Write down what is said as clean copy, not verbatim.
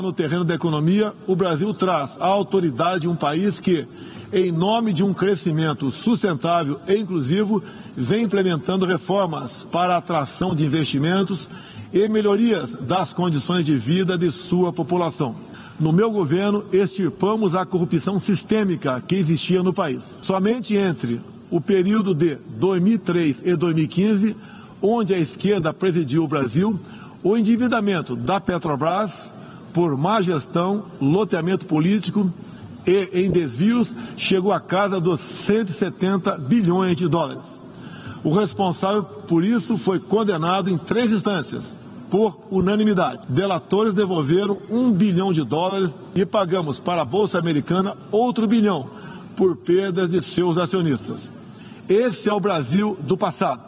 No terreno da economia, o Brasil traz a autoridade de um país que, em nome de um crescimento sustentável e inclusivo, vem implementando reformas para a atração de investimentos e melhorias das condições de vida de sua população. No meu governo, extirpamos a corrupção sistêmica que existia no país. Somente entre o período de 2003 e 2015, onde a esquerda presidiu o Brasil, o endividamento da Petrobras, por má gestão, loteamento político e em desvios, chegou à casa dos 170 bilhões de dólares. O responsável por isso foi condenado em 3 instâncias, por unanimidade. Delatores devolveram $1 bilhão e pagamos para a Bolsa Americana outro bilhão por perdas de seus acionistas. Esse é o Brasil do passado.